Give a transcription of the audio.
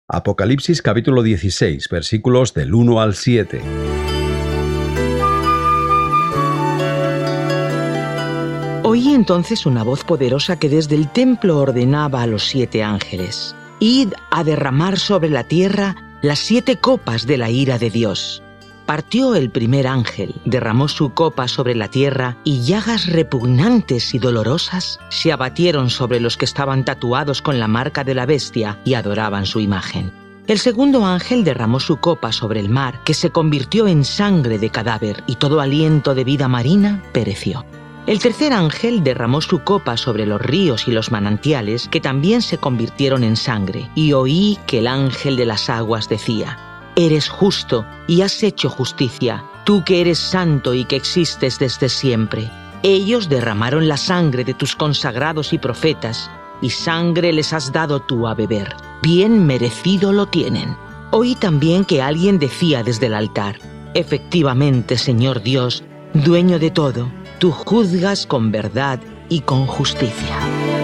Apocalipsis capítulo 16, versículos del 1 al 7. Oí entonces una voz poderosa que desde el templo ordenaba a los 7 ángeles: «Id a derramar sobre la tierra las 7 copas de la ira de Dios». Partió el primer ángel, derramó su copa sobre la tierra y llagas repugnantes y dolorosas se abatieron sobre los que estaban tatuados con la marca de la bestia y adoraban su imagen. El segundo ángel derramó su copa sobre el mar, que se convirtió en sangre de cadáver y todo aliento de vida marina pereció. El tercer ángel derramó su copa sobre los ríos y los manantiales, que también se convirtieron en sangre, y oí que el ángel de las aguas decía: «Eres justo y has hecho justicia, tú que eres santo y que existes desde siempre. Ellos derramaron la sangre de tus consagrados y profetas, y sangre les has dado tú a beber. Bien merecido lo tienen». Oí también que alguien decía desde el altar: «Efectivamente, Señor Dios, dueño de todo, tú juzgas con verdad y con justicia».